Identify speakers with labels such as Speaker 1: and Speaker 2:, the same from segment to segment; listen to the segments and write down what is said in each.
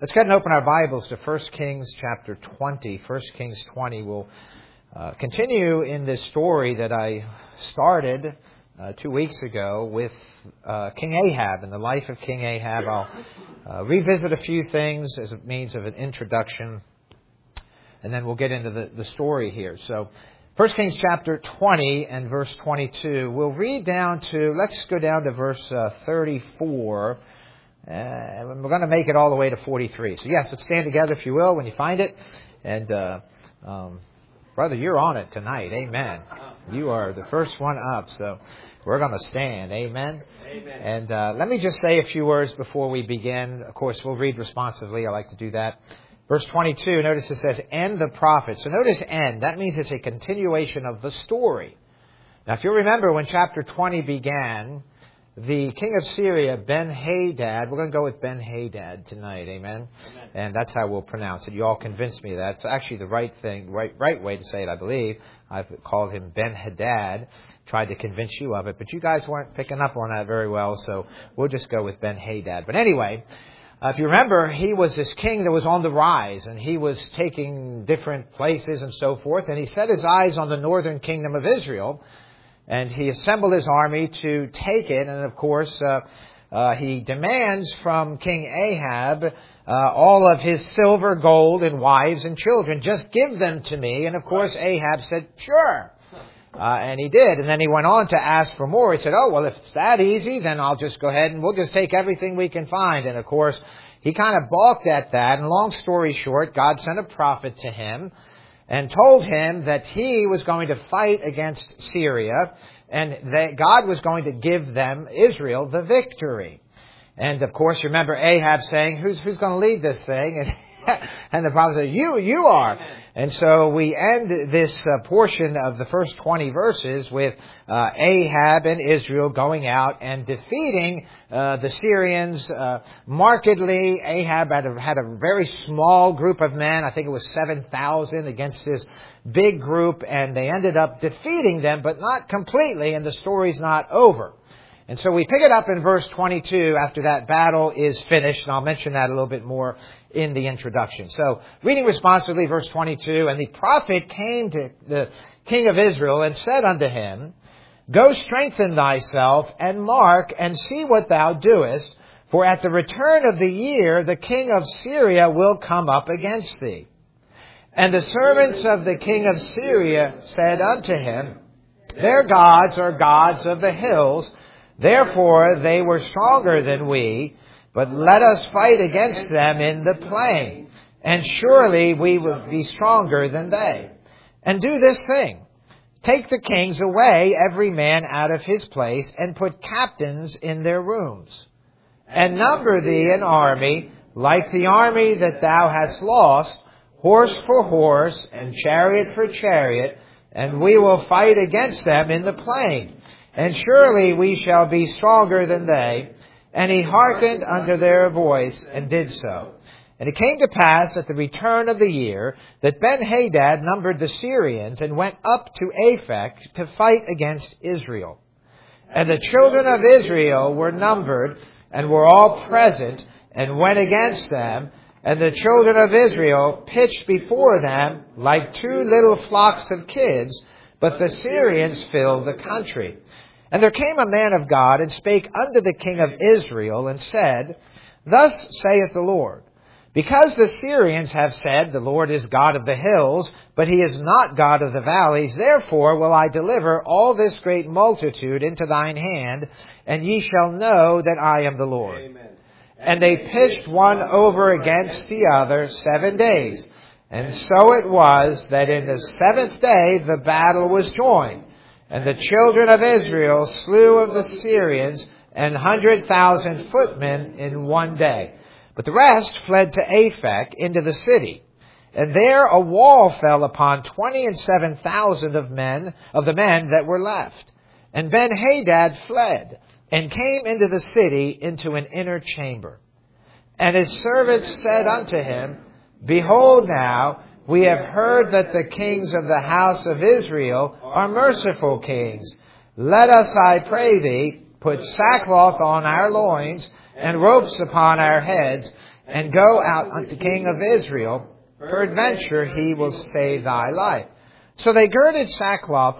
Speaker 1: Let's go ahead and open our Bibles to 1 Kings chapter 20. 1 Kings 20 will continue in this story that I started 2 weeks ago with King Ahab and the life of King Ahab. I'll revisit a few things as a means of an introduction, and then we'll get into the story here. So 1 Kings chapter 20 and verse 22. We'll read down to, let's go down to verse 34. And we're going to make it all the way to 43. So yes, let's stand together if you will when you find it. And brother, you're on it tonight. Amen. You are the first one up. So we're going to stand. Amen. Amen. And let me just say a few words before we begin. Of course, we'll read responsively. I like to do that. Verse 22, notice it says, "And the prophet." So notice "and." That means it's a continuation of the story. Now, if you remember when chapter 20 began, the king of Syria, Ben-Hadad, we're going to go with Ben-Hadad tonight, amen? And that's how we'll pronounce it. You all convinced me that. It's actually the right thing, right way to say it, I believe. I've called him Ben-Hadad, tried to convince you of it, but you guys weren't picking up on that very well, so we'll just go with Ben-Hadad. But anyway, if you remember, he was this king that was on the rise, and he was taking different places and so forth, and he set his eyes on the northern kingdom of Israel. And he assembled his army to take it. And of course, he demands from King Ahab all of his silver, gold, and wives and children. Just give them to me. And of course, Ahab said, sure. And he did. And then he went on to ask for more. He said, oh, well, if it's that easy, then I'll just go ahead and we'll just take everything we can find. And of course, he kind of balked at that. And long story short, God sent a prophet to him and told him that he was going to fight against Syria and that God was going to give them, Israel, the victory. And of course, remember Ahab saying, who's going to lead this thing? And the prophet said, you are. And so we end this portion of the first 20 verses with Ahab and Israel going out and defeating the Syrians markedly. Ahab had a very small group of men. I think it was 7,000 against this big group. And they ended up defeating them, but not completely. And the story's not over. And so we pick it up in verse 22 after that battle is finished. And I'll mention that a little bit more in the introduction. So reading responsibly, verse 22, "And the prophet came to the king of Israel and said unto him, Go strengthen thyself and mark and see what thou doest. For at the return of the year the king of Syria will come up against thee. And the servants of the king of Syria said unto him, Their gods are gods of the hills. Therefore they were stronger than we, but let us fight against them in the plain, and surely we will be stronger than they. And do this thing, take the kings away, every man out of his place, and put captains in their rooms. And number thee an army, like the army that thou hast lost, horse for horse, and chariot for chariot, and we will fight against them in the plain. And surely we shall be stronger than they. And he hearkened unto their voice, and did so. And it came to pass at the return of the year, that Ben-Hadad numbered the Syrians, and went up to Aphek to fight against Israel. And the children of Israel were numbered, and were all present, and went against them. And the children of Israel pitched before them like two little flocks of kids, but the Syrians filled the country. And there came a man of God, and spake unto the king of Israel, and said, Thus saith the Lord, Because the Syrians have said, The Lord is God of the hills, but he is not God of the valleys, therefore will I deliver all this great multitude into thine hand, and ye shall know that I am the Lord. Amen. And they pitched one over against the other 7 days. And so it was that in the 7th day the battle was joined. And the children of Israel slew of the Syrians 100,000 footmen in 1 day. But the rest fled to Aphek into the city. And there a wall fell upon 27,000 of the men that were left. And Ben-Hadad fled, and came into the city into an inner chamber. And his servants said unto him, Behold now, we have heard that the kings of the house of Israel are merciful kings. Let us, I pray thee, put sackcloth on our loins, and ropes upon our heads, and go out unto the king of Israel. Peradventure he will save thy life. So they girded sackcloth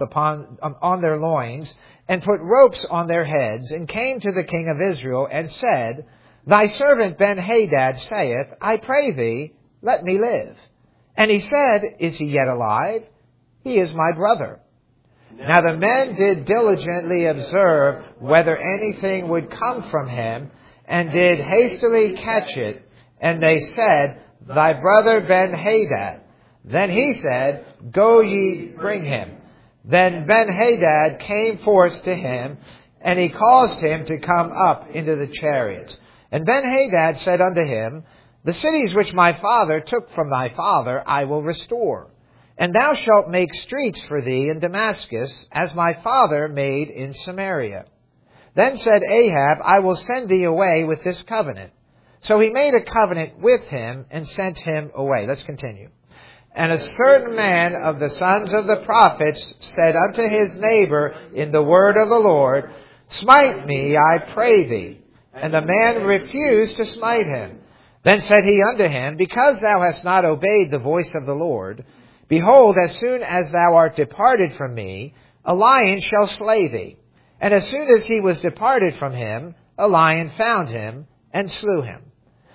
Speaker 1: on their loins, and put ropes on their heads, and came to the king of Israel, and said, Thy servant Ben-Hadad saith, I pray thee, let me live. And he said, Is he yet alive? He is my brother. Now the men did diligently observe whether anything would come from him, and did hastily catch it. And they said, Thy brother Ben-Hadad. Then he said, Go ye bring him. Then Ben-Hadad came forth to him, and he caused him to come up into the chariots. And Ben-Hadad said unto him, The cities which my father took from thy father I will restore. And thou shalt make streets for thee in Damascus, as my father made in Samaria. Then said Ahab, I will send thee away with this covenant. So he made a covenant with him and sent him away. Let's continue. And a certain man of the sons of the prophets said unto his neighbor in the word of the Lord, Smite me, I pray thee. And the man refused to smite him. Then said he unto him, Because thou hast not obeyed the voice of the Lord, behold, as soon as thou art departed from me, a lion shall slay thee. And as soon as he was departed from him, a lion found him and slew him.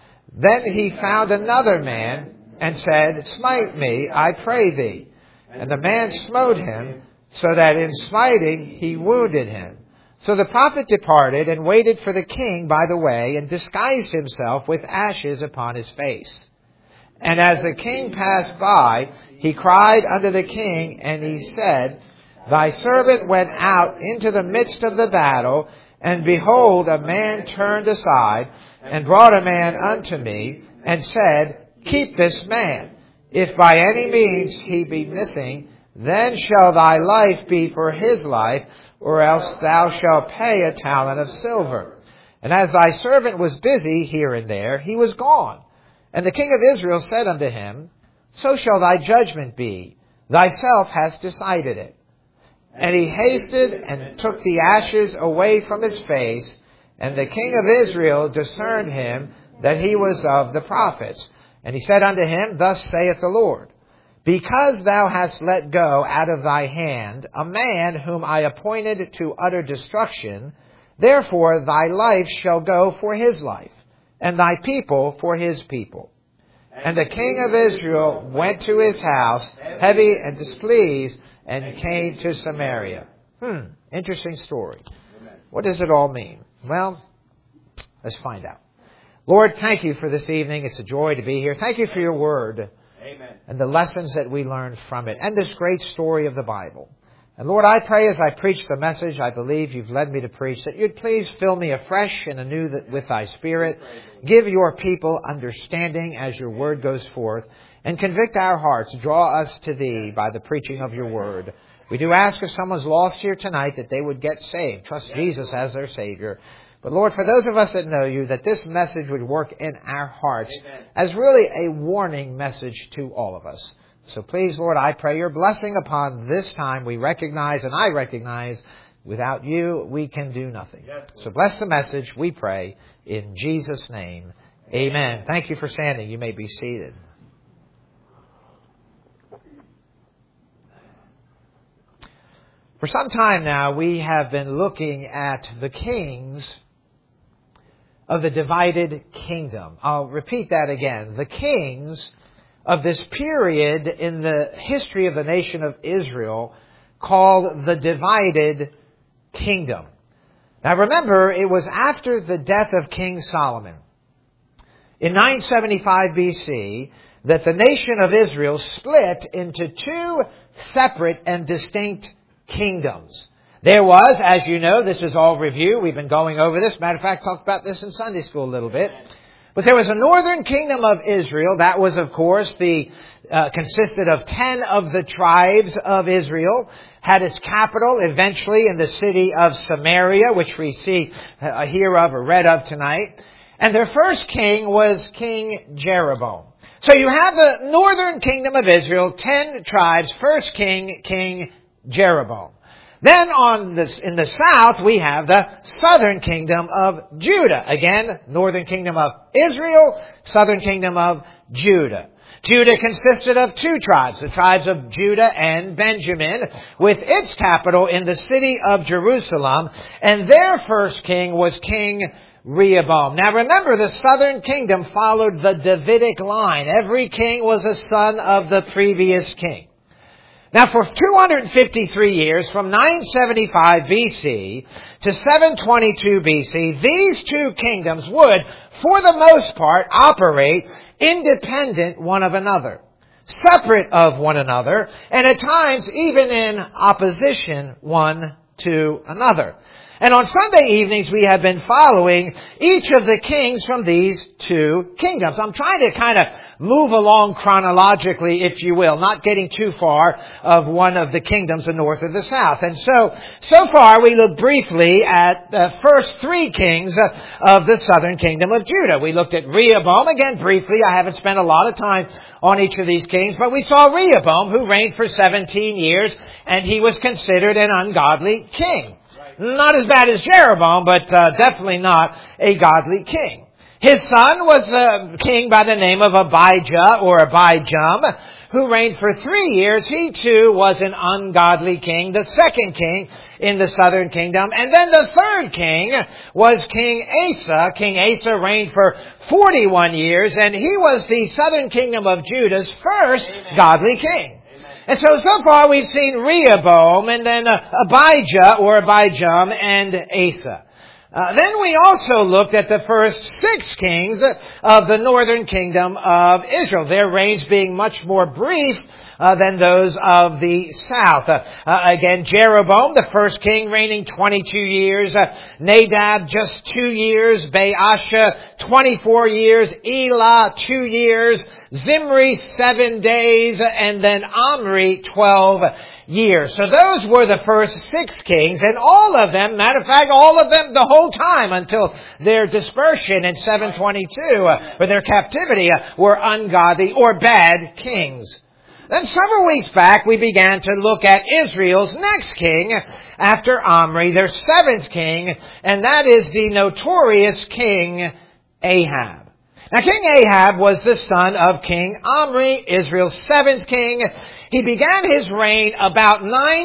Speaker 1: Then he found another man, and said, Smite me, I pray thee. And the man smote him, so that in smiting he wounded him. So the prophet departed, and waited for the king by the way, and disguised himself with ashes upon his face. And as the king passed by, he cried unto the king, and he said, Thy servant went out into the midst of the battle, and behold, a man turned aside, and brought a man unto me, and said, Keep this man. If by any means he be missing, then shall thy life be for his life, or else thou shalt pay a talent of silver. And as thy servant was busy here and there, he was gone. And the king of Israel said unto him, So shall thy judgment be. Thyself hast decided it. And he hasted and took the ashes away from his face, and the king of Israel discerned him that he was of the prophets. And he said unto him, Thus saith the Lord, Because thou hast let go out of thy hand a man whom I appointed to utter destruction, therefore thy life shall go for his life, and thy people for his people. And the king of Israel went to his house, heavy and displeased, and came to Samaria. Interesting story. What does it all mean? Well, let's find out. Lord, thank you for this evening. It's a joy to be here. Thank you for your word.
Speaker 2: Amen.
Speaker 1: And the lessons that we learn from it, and this great story of the Bible. And Lord, I pray as I preach the message I believe you've led me to preach, that you'd please fill me afresh and anew with thy Spirit. Give your people understanding as your word goes forth, and convict our hearts. Draw us to thee by the preaching of your word. We do ask if someone's lost here tonight that they would get saved. Trust Jesus as their Savior. But Lord, for those of us that know you, that this message would work in our hearts as really a warning message to all of us. So please, Lord, I pray your blessing upon this time. We recognize, and I recognize, without you, we can do nothing. So bless the message, we pray, in Jesus' name. Amen. Thank you for standing. You may be seated. For some time now, we have been looking at the kings of the divided kingdom. I'll repeat that again. The kings of this period in the history of the nation of Israel called the divided kingdom. Now remember, it was after the death of King Solomon in 975 BC that the nation of Israel split into two separate and distinct kingdoms. There was, as you know, this is all review. We've been going over this. Matter of fact, talked about this in Sunday school a little bit. But there was a northern kingdom of Israel. That was, of course, consisted of 10 of the tribes of Israel. Had its capital eventually in the city of Samaria, which we see, hear of or read of tonight. And their first king was King Jeroboam. So you have the northern kingdom of Israel, 10 tribes. First king, King Jeroboam. Then in the south, we have the southern kingdom of Judah. Again, northern kingdom of Israel, southern kingdom of Judah. Judah consisted of two tribes, the tribes of Judah and Benjamin, with its capital in the city of Jerusalem, and their first king was King Rehoboam. Now remember, the southern kingdom followed the Davidic line. Every king was a son of the previous king. Now for 253 years, from 975 BC to 722 BC, these two kingdoms would, for the most part, operate independent one of another, separate of one another, and at times even in opposition one to another. And on Sunday evenings, we have been following each of the kings from these two kingdoms. I'm trying to kind of move along chronologically, if you will, not getting too far of one of the kingdoms, the north or the south. And so far, we look briefly at the first three kings of the southern kingdom of Judah. We looked at Rehoboam, again, briefly. I haven't spent a lot of time on each of these kings, but we saw Rehoboam, who reigned for 17 years, and he was considered an ungodly king. Not as bad as Jeroboam, but definitely not a godly king. His son was a king by the name of Abijah or Abijam, who reigned for 3 years. He too was an ungodly king, the second king in the southern kingdom. And then the third king was King Asa. King Asa reigned for 41 years, and he was the southern kingdom of Judah's first godly king. And so far we've seen Rehoboam and then Abijah or Abijam and Asa. Then we also looked at the first 6 kings of the northern kingdom of Israel, their reigns being much more brief than those of the south. Again, Jeroboam, the first king, reigning 22 years. Nadab, just 2 years. Baasha, 24 years. Elah, 2 years. Zimri, 7 days. And then Omri, 12 years. So those were the first 6 kings, and all of them, matter of fact, all of them the whole time until their dispersion in 722, or their captivity, were ungodly or bad kings. Then several weeks back, we began to look at Israel's next king after Omri, their 7th king, and that is the notorious King Ahab. Now, King Ahab was the son of King Omri, Israel's 7th king. He began his reign about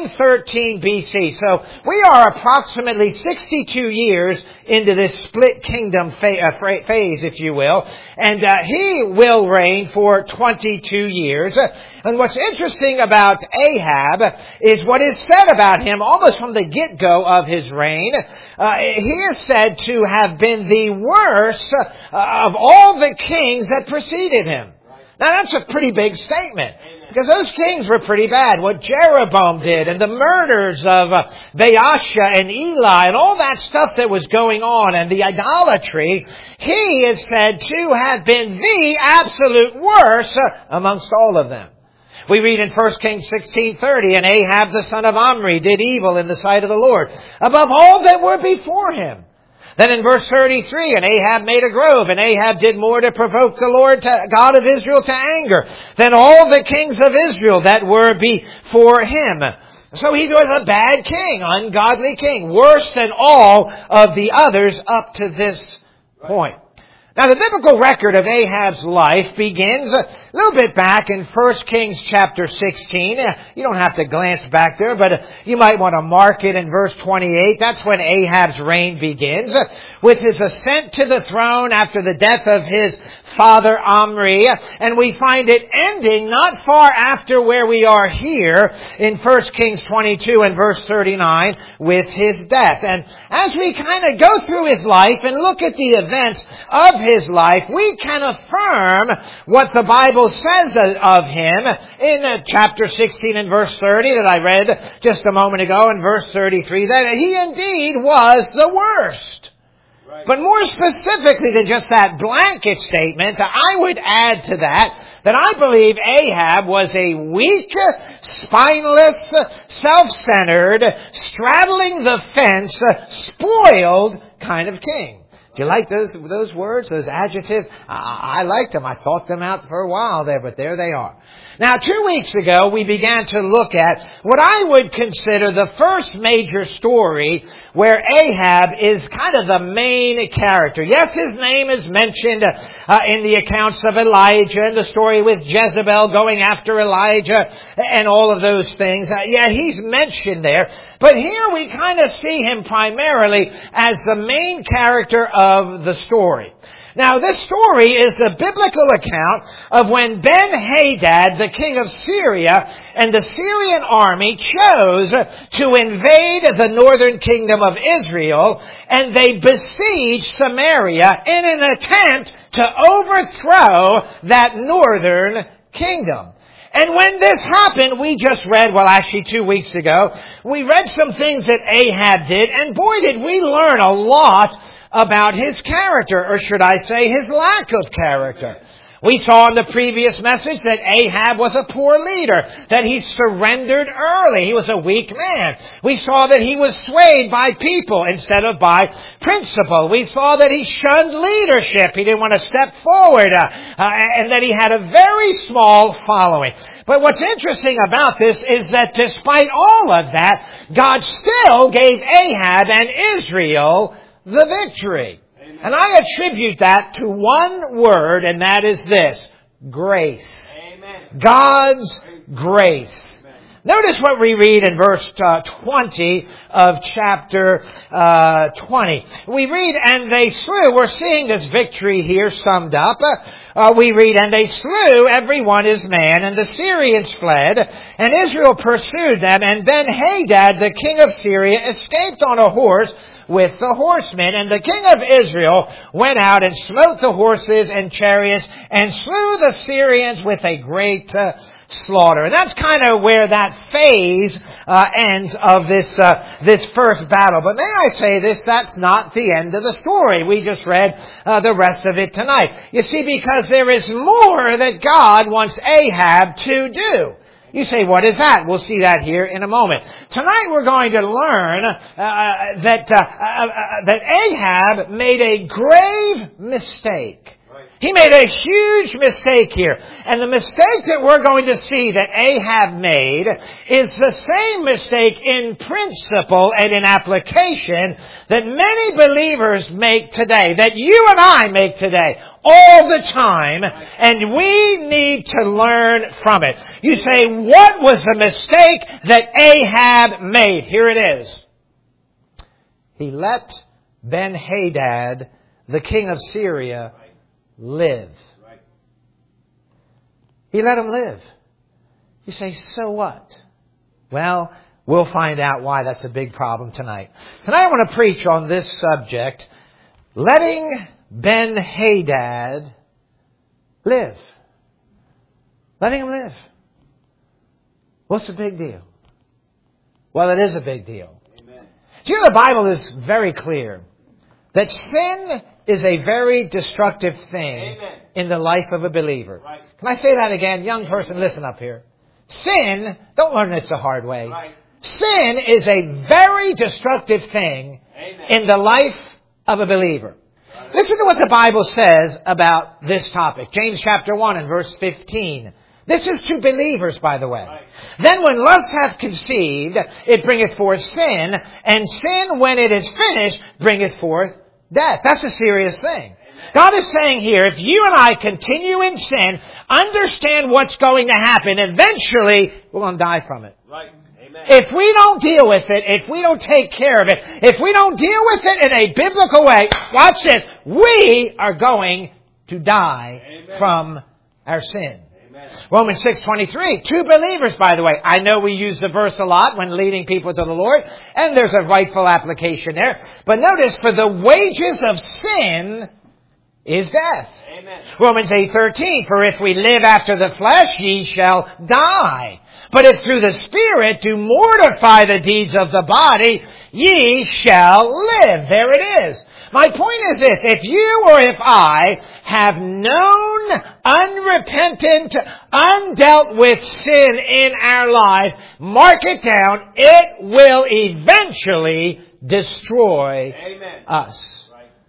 Speaker 1: 913 BC. So we are approximately 62 years into this split kingdom phase, if you will. And he will reign for 22 years. And what's interesting about Ahab is what is said about him almost from the get-go of his reign. He is said to have been the worst of all the kings that preceded him. Now that's a pretty big statement. Because those kings were pretty bad. What Jeroboam did and the murders of Baasha and Elah and all that stuff that was going on and the idolatry, he is said to have been the absolute worst amongst all of them. We read in 1 Kings 16:30, and Ahab the son of Omri did evil in the sight of the Lord above all that were before him. Then in verse 33, and Ahab made a grove, and Ahab did more to provoke the Lord, God of Israel, to anger than all the kings of Israel that were before him. So he was a bad king, ungodly king, worse than all of the others up to this point. Now the biblical record of Ahab's life begins a little bit back in 1 Kings chapter 16. You don't have to glance back there, but you might want to mark it in verse 28. That's when Ahab's reign begins, with his ascent to the throne after the death of his father Omri. And we find it ending not far after where we are here in 1 Kings 22 and verse 39 with his death. And as we kind of go through his life and look at the events of his life, we can affirm what the Bible says of him in chapter 16 and verse 30 that I read just a moment ago, and verse 33, that he indeed was the worst. Right. But more specifically than just that blanket statement, I would add to that I believe Ahab was a weak, spineless, self-centered, straddling the fence, spoiled kind of king. Do you like those words, those adjectives? I liked them. I thought them out for a while there, but there they are. Now, 2 weeks ago, we began to look at what I would consider the first major story where Ahab is kind of the main character. Yes, his name is mentioned in the accounts of Elijah and the story with Jezebel going after Elijah and all of those things. Yeah, he's mentioned there. But here we kind of see him primarily as the main character of the story. Now, this story is a biblical account of when Ben-Hadad, the king of Syria, and the Syrian army chose to invade the northern kingdom of Israel, and they besieged Samaria in an attempt to overthrow that northern kingdom. And when this happened, we just read, well, actually 2 weeks ago, we read some things that Ahab did, and boy, did we learn a lot about his character, or should I say his lack of character. We saw in the previous message that Ahab was a poor leader, that he surrendered early. He was a weak man. We saw that he was swayed by people instead of by principle. We saw that he shunned leadership. He didn't want to step forward, and that he had a very small following. But what's interesting about this is that despite all of that, God still gave Ahab and Israel the victory. Amen. And I attribute that to one word, and that is this: grace. Amen. God's grace. Amen. Notice what we read in verse 20 of chapter 20. We read, and they slew. We're seeing this victory here summed up. We read, and they slew every one his man, and the Syrians fled, and Israel pursued them, and Ben-Hadad, the king of Syria, escaped on a horse with the horsemen, and the king of Israel went out and smote the horses and chariots and slew the Syrians with a great slaughter. And that's kind of where that phase ends of this first battle. But may I say this, that's not the end of the story. We just read the rest of it tonight. You see, because there is more that God wants Ahab to do. You say, what is that? We'll see that here in a moment. Tonight we're going to learn that Ahab made a grave mistake. He made a huge mistake here. And the mistake that we're going to see that Ahab made is the same mistake in principle and in application that many believers make today, that you and I make today all the time, and we need to learn from it. You say, what was the mistake that Ahab made? Here it is. He let Ben-Hadad, the king of Syria, live. He let him live. You say, so what? Well, we'll find out why that's a big problem tonight. Tonight I want to preach on this subject, letting Ben-Hadad live. Letting him live. What's the big deal? Well, it is a big deal. Amen. You know, the Bible is very clear that sin is a very destructive thing. Amen. In the life of a believer. Right. Can I say that again? Young person, listen up here. Sin, don't learn this the hard way. Right. Sin is a very destructive thing. Amen. In the life of a believer. Right. Listen to what the Bible says about this topic. James chapter 1 and verse 15. This is to believers, by the way. Right. Then when lust hath conceived, it bringeth forth sin, and sin, when it is finished, bringeth forth death. That's a serious thing. God is saying here, if you and I continue in sin, understand what's going to happen. Eventually, we're going to die from it. Right. Amen. If we don't deal with it, if we don't take care of it, if we don't deal with it in a biblical way, watch this, we are going to die. Amen. From our sin. Amen. Romans 6:23. To believers, by the way. I know we use the verse a lot when leading people to the Lord, and there's a rightful application there. But notice, for the wages of sin is death. Amen. Romans 8:13, for if we live after the flesh, ye shall die. But if through the Spirit do mortify the deeds of the body, ye shall live. There it is. My point is this, if you or if I have known unrepentant, undealt with sin in our lives, mark it down, it will eventually destroy. Amen. Us.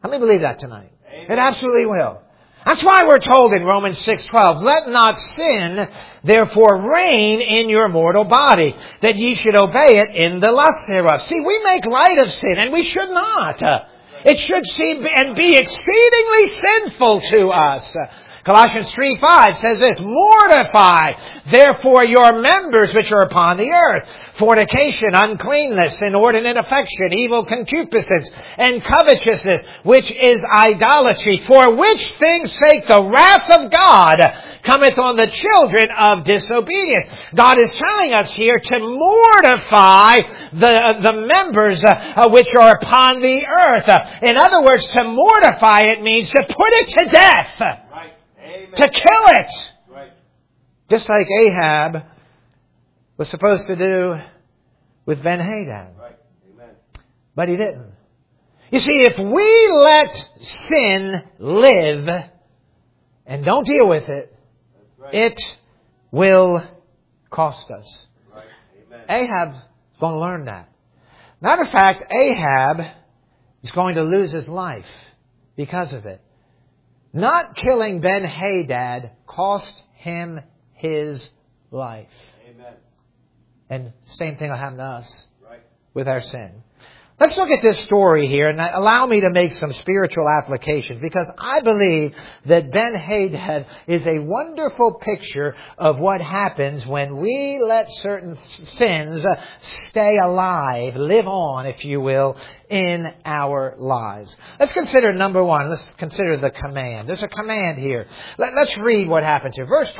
Speaker 1: How many believe that tonight? Amen. It absolutely will. That's why we're told in Romans 6:12, let not sin therefore reign in your mortal body, that ye should obey it in the lust thereof. See, we make light of sin, and we should not. It should seem and be exceedingly sinful to us. Colossians 3:5 says this, mortify therefore your members which are upon the earth, fornication, uncleanness, inordinate affection, evil concupiscence, and covetousness, which is idolatry, for which things' sake the wrath of God cometh on the children of disobedience. God is telling us here to mortify the members which are upon the earth. In other words, to mortify it means to put it to death. To kill it. Right. Just like Ahab was supposed to do with Ben-Hadad. Right. Amen. But he didn't. You see, if we let sin live and don't deal with it, right, it will cost us. Right. Amen. Ahab's going to learn that. Matter of fact, Ahab is going to lose his life because of it. Not killing Ben-Hadad cost him his life. Amen. And same thing will happen to us, right, with our sin. Let's look at this story here and allow me to make some spiritual applications, because I believe that Ben-Hadad is a wonderful picture of what happens when we let certain sins stay alive, live on, if you will, in our lives. Let's consider number one. Let's consider the command. There's a command here. Let's read what happens here. Verse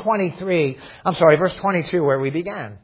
Speaker 1: 22 where we began.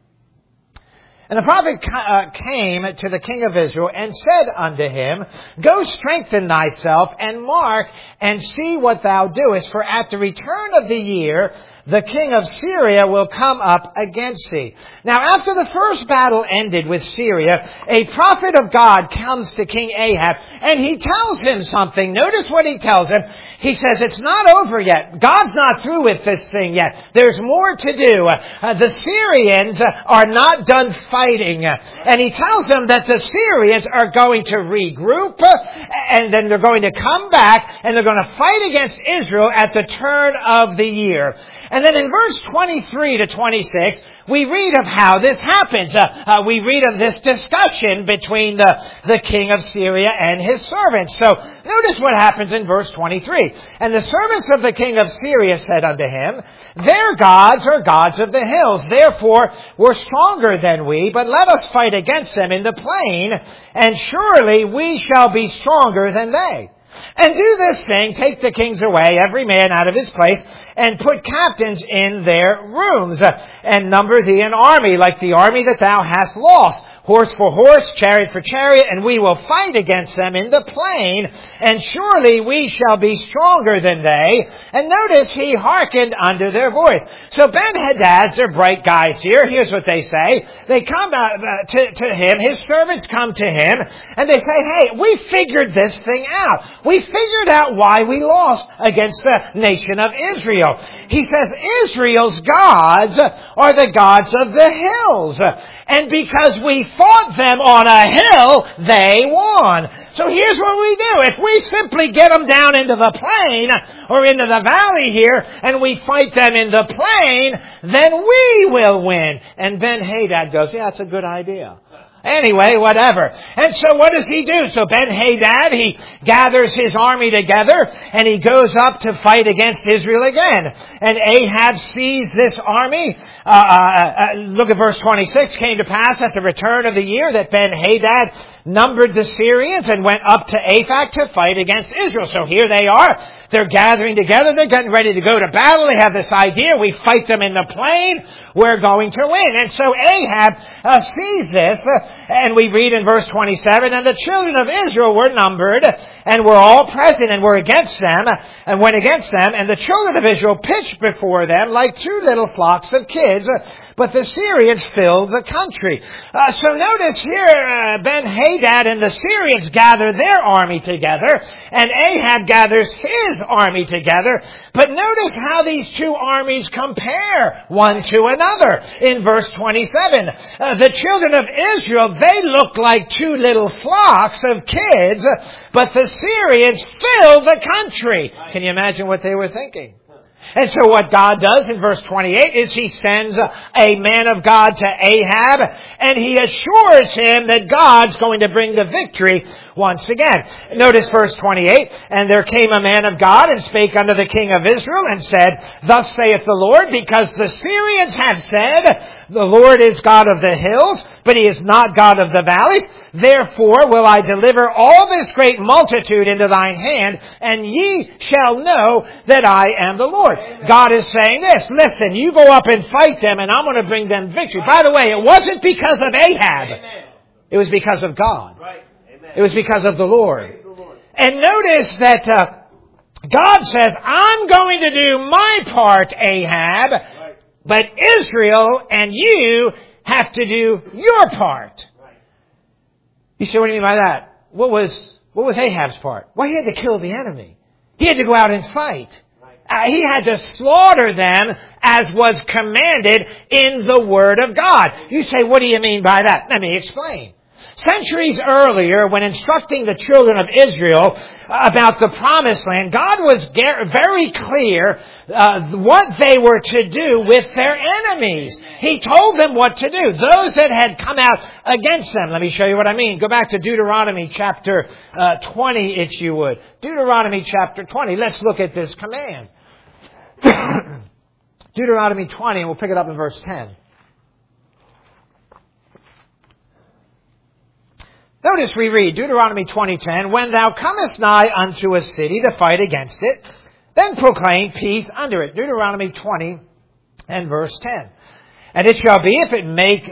Speaker 1: And the prophet came to the king of Israel and said unto him, go strengthen thyself and mark and see what thou doest, for at the return of the year the king of Syria will come up against thee. Now after the first battle ended with Syria, a prophet of God comes to King Ahab and he tells him something. Notice what he tells him. He says, it's not over yet. God's not through with this thing yet. There's more to do. The Syrians are not done fighting. And he tells them that the Syrians are going to regroup, and then they're going to come back, and they're going to fight against Israel at the turn of the year. And then in verse 23 to 26, we read of how this happens. We read of this discussion between the king of Syria and his servants. So notice what happens in verse 23. And the servants of the king of Syria said unto him, their gods are gods of the hills. Therefore we're stronger than we, but let us fight against them in the plain, and surely we shall be stronger than they. And do this thing, take the kings away, every man out of his place, and put captains in their rooms, and number thee an army, like the army that thou hast lost, horse for horse, chariot for chariot, and we will fight against them in the plain, and surely we shall be stronger than they. And notice he hearkened unto their voice. So Ben-Hadad, they're bright guys here. Here's what they say. They come to him, his servants come to him, and they say, hey, we figured this thing out. We figured out why we lost against the nation of Israel. He says, Israel's gods are the gods of the hills. And because we fought them on a hill, they won. So here's what we do. If we simply get them down into the plain or into the valley here and we fight them in the plain, then we will win. And Ben-Hadad goes, yeah, that's a good idea. Anyway, whatever. And so what does he do? So Ben-Hadad, he gathers his army together and he goes up to fight against Israel again. And Ahab sees this army. Look at verse 26. Came to pass at the return of the year that Ben-Hadad numbered the Syrians and went up to Aphek to fight against Israel. So here they are. They're gathering together. They're getting ready to go to battle. They have this idea. We fight them in the plain. We're going to win. And so Ahab sees this. And we read in verse 27, and the children of Israel were numbered and were all present and were against them and went against them. And the children of Israel pitched before them like two little flocks of kids. But the Syrians filled the country. So notice here, Ben-Hadad and the Syrians gather their army together, and Ahab gathers his army together. But notice how these two armies compare one to another. In verse 27, the children of Israel, they look like two little flocks of kids, but the Syrians fill the country. Can you imagine what they were thinking? And so what God does in verse 28 is He sends a man of God to Ahab, and He assures him that God's going to bring the victory once again. Notice verse 28, and there came a man of God and spake unto the king of Israel and said, Thus saith the Lord, because the Syrians have said, The Lord is God of the hills, but He is not God of the valleys. Therefore will I deliver all this great multitude into thine hand, and ye shall know that I am the Lord. Amen. God is saying this, listen, you go up and fight them, and I'm going to bring them victory. By the way, it wasn't because of Ahab. Amen. It was because of God. Right. It was because of the Lord. And notice that God says, I'm going to do my part, Ahab, right, but Israel and you have to do your part. Right. You say, what do you mean by that? What was Ahab's part? Well, he had to kill the enemy. He had to go out and fight. Right. He had to slaughter them as was commanded in the Word of God. You say, what do you mean by that? Let me explain. Centuries earlier, when instructing the children of Israel about the Promised Land, God was very clear what they were to do with their enemies. He told them what to do. Those that had come out against them. Let me show you what I mean. Go back to Deuteronomy chapter 20, if you would. Deuteronomy chapter 20. Let's look at this command. Deuteronomy 20, and we'll pick it up in verse 10. Notice we read Deuteronomy 20:10, When thou comest nigh unto a city to fight against it, then proclaim peace unto it. Deuteronomy 20 and verse 10. And it shall be if it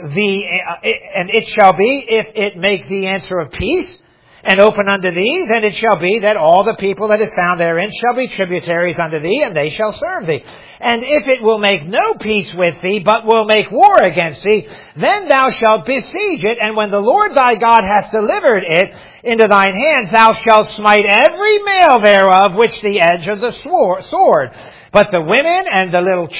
Speaker 1: make thee answer of peace, and open unto thee, then it shall be that all the people that is found therein shall be tributaries unto thee, and they shall serve thee. And if it will make no peace with thee, but will make war against thee, then thou shalt besiege it, and when the Lord thy God hath delivered it into thine hands, thou shalt smite every male thereof with the edge of the sword. But the women and the little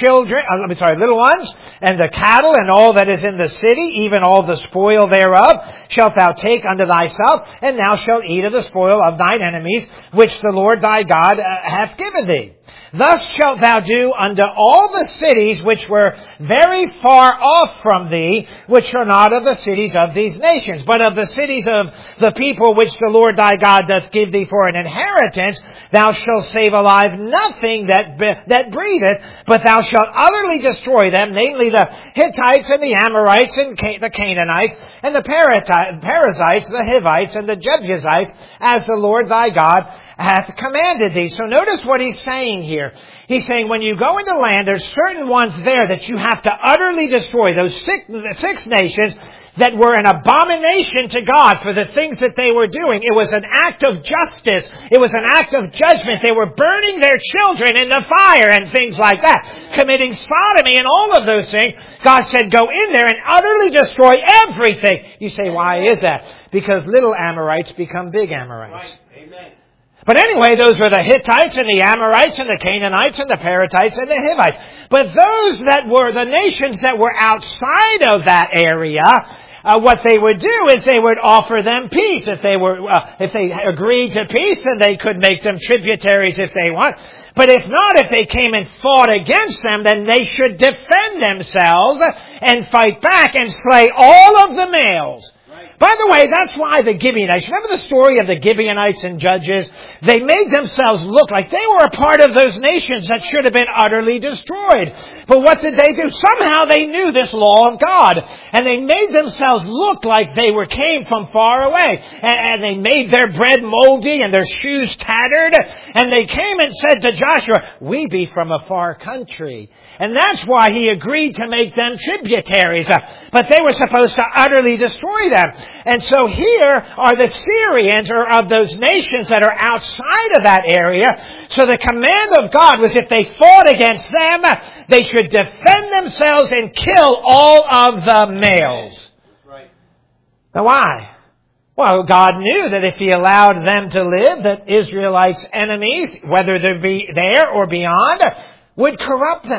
Speaker 1: ones, and the cattle and all that is in the city, even all the spoil thereof, shalt thou take unto thyself, and thou shalt eat of the spoil of thine enemies, which the Lord thy God hath given thee. Thus shalt thou do unto all the cities which were very far off from thee, which are not of the cities of these nations, but of the cities of the people which the Lord thy God doth give thee for an inheritance. Thou shalt save alive nothing that breatheth, but thou shalt utterly destroy them, namely the Hittites and the Amorites and the Canaanites and the Perizzites, the Hivites and the Jebusites, as the Lord thy God hath commanded thee. So notice what he's saying here. He's saying when you go into land, there's certain ones there that you have to utterly destroy. Those six nations that were an abomination to God for the things that they were doing. It was an act of justice. It was an act of judgment. They were burning their children in the fire and things like that. Committing sodomy and all of those things. God said, go in there and utterly destroy everything. You say, why is that? Because little Amorites become big Amorites. Right. Amen. But anyway, those were the Hittites and the Amorites and the Canaanites and the Perizzites and the Hivites. But those that were the nations that were outside of that area, what they would do is they would offer them peace. If they agreed to peace, then they could make them tributaries if they want. But if not, if they came and fought against them, then they should defend themselves and fight back and slay all of the males. By the way, that's why the Gibeonites, remember the story of the Gibeonites and Judges? They made themselves look like they were a part of those nations that should have been utterly destroyed. But what did they do? Somehow they knew this law of God. And they made themselves look like they came from far away. And they made their bread moldy and their shoes tattered. And they came and said to Joshua, we be from a far country. And that's why he agreed to make them tributaries. But they were supposed to utterly destroy them. And so here are the Syrians, or of those nations that are outside of that area. So the command of God was if they fought against them, they should defend themselves and kill all of the males. Right. Now why? Well, God knew that if He allowed them to live, that Israelites' enemies, whether they be there or beyond, would corrupt them.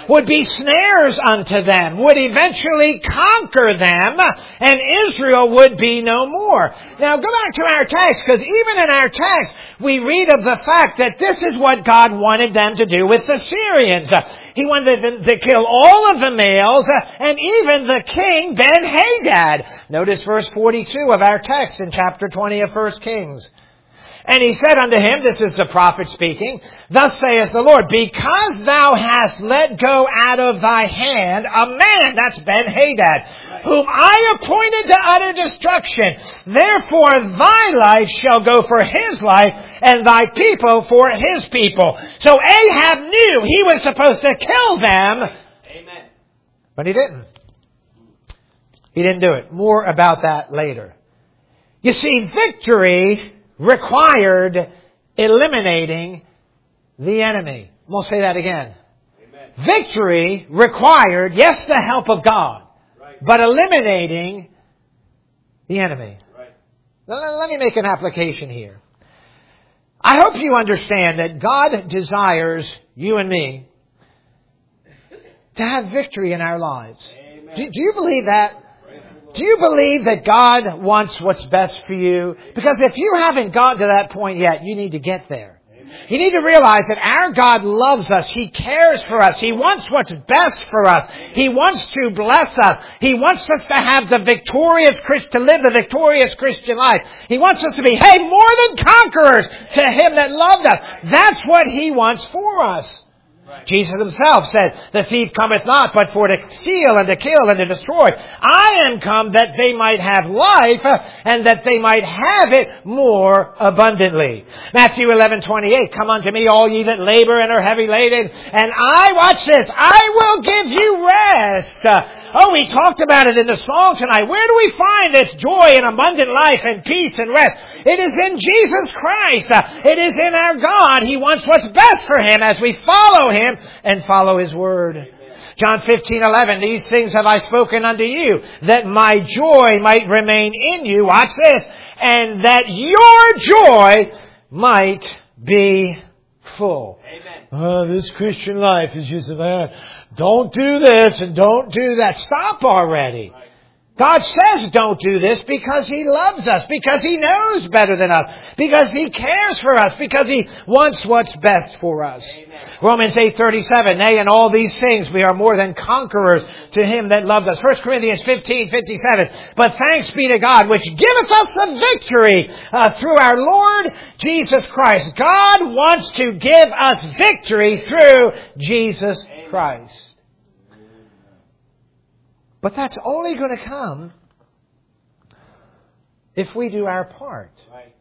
Speaker 1: would be snares unto them, would eventually conquer them, and Israel would be no more. Now go back to our text, because even in our text, we read of the fact that this is what God wanted them to do with the Syrians. He wanted them to kill all of the males, and even the king Ben-Hadad. Notice verse 42 of our text in chapter 20 of 1 Kings. And he said unto him, this is the prophet speaking, thus saith the Lord, because thou hast let go out of thy hand a man, that's Ben-Hadad, whom I appointed to utter destruction, therefore thy life shall go for his life, and thy people for his people. So Ahab knew he was supposed to kill them, Amen. But he didn't. He didn't do it. More about that later. You see, victory required eliminating the enemy. We'll say that again. Amen. Victory required, yes, the help of God, right, but eliminating the enemy. Right. Let me make an application here. I hope you understand that God desires you and me to have victory in our lives. Do you believe that? Do you believe that God wants what's best for you? Because if you haven't gotten to that point yet, you need to get there. You need to realize that our God loves us. He cares for us. He wants what's best for us. He wants to bless us. He wants us to have to live the victorious Christian life. He wants us to be, more than conquerors to Him that loved us. That's what He wants for us. Jesus Himself said, the thief cometh not but for to steal and to kill and to destroy. I am come that they might have life and that they might have it more abundantly. Matthew 11:28, come unto me all ye that labor and are heavy laden, and I will give you rest. We talked about it in the song tonight. Where do we find this joy and abundant life and peace and rest? It is in Jesus Christ. It is in our God. He wants what's best for Him as we follow Him and follow His Word. John 15:11, these things have I spoken unto you, that my joy might remain in you. Watch this. And that your joy might be full. This Christian life is just don't do this and don't do that. Stop already. God says don't do this because He loves us, because He knows better than us, because He cares for us, because He wants what's best for us. Amen. Romans 8:37, nay, in all these things we are more than conquerors to Him that loved us. 1 Corinthians 15:57, but thanks be to God which giveth us the victory through our Lord Jesus Christ. God wants to give us victory through Jesus Christ. But that's only going to come if we do our part. Right.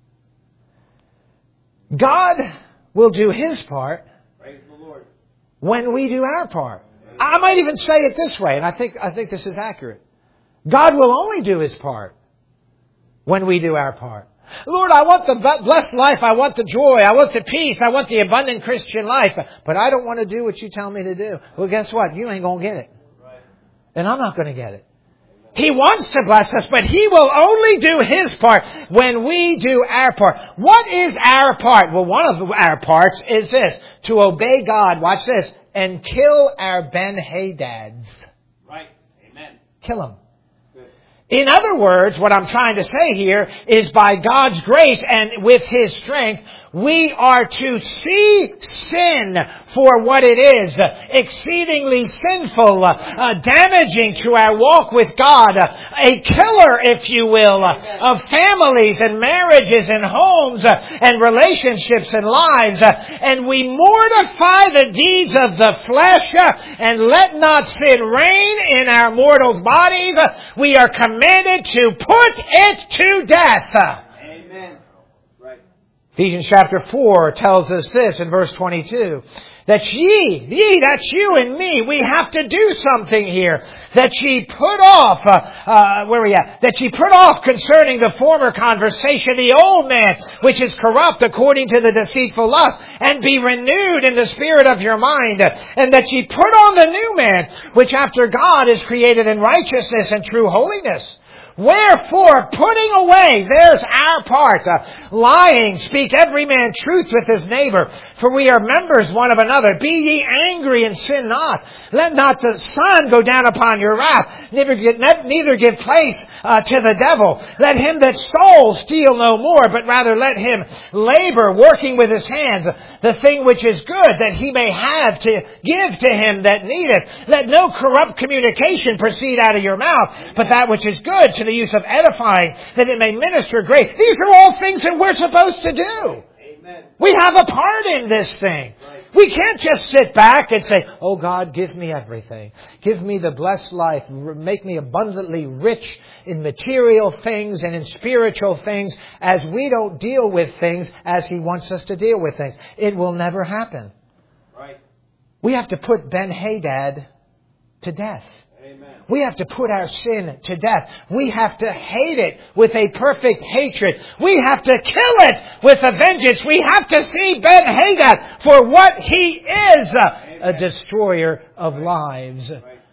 Speaker 1: God will do His part when we do our part. I might even say it this way, and I think this is accurate. God will only do His part when we do our part. Lord, I want the blessed life. I want the joy. I want the peace. I want the abundant Christian life. But I don't want to do what you tell me to do. Well, guess what? You ain't going to get it. And I'm not going to get it. He wants to bless us, but He will only do His part when we do our part. What is our part? Well, one of our parts is this, to obey God, watch this, and kill our Ben-Hadads. Right. Amen. Kill them. In other words, what I'm trying to say here is by God's grace and with His strength, we are to see sin for what it is, exceedingly sinful, damaging to our walk with God, a killer, if you will, of families and marriages and homes and relationships and lives. And we mortify the deeds of the flesh and let not sin reign in our mortal bodies. We are commanded to put it to death. Amen. Right. Ephesians chapter 4 tells us this in verse 22. That ye, that's you and me, we have to do something here. That ye put off, That ye put off concerning the former conversation, the old man, which is corrupt according to the deceitful lust, and be renewed in the spirit of your mind. And that ye put on the new man, which after God is created in righteousness and true holiness. Wherefore, putting away, there's our part, lying, speak every man truth with his neighbor, for we are members one of another. Be ye angry and sin not. Let not the sun go down upon your wrath, neither give place to the devil. Let him that stole steal no more, but rather let him labor, working with his hands, the thing which is good, that he may have to give to him that needeth. Let no corrupt communication proceed out of your mouth, but that which is good, to the use of edifying, that it may minister grace. These are all things that we're supposed to do. Amen. We have a part in this thing. Right. We can't just sit back and say, oh God, give me everything. Give me the blessed life. Make me abundantly rich in material things and in spiritual things, as we don't deal with things as He wants us to deal with things. It will never happen. Right. We have to put Ben-Hadad to death. Amen. We have to put our sin to death. We have to hate it with a perfect hatred. We have to kill it with a vengeance. We have to see Ben-Hadad for what he is, a destroyer of lives.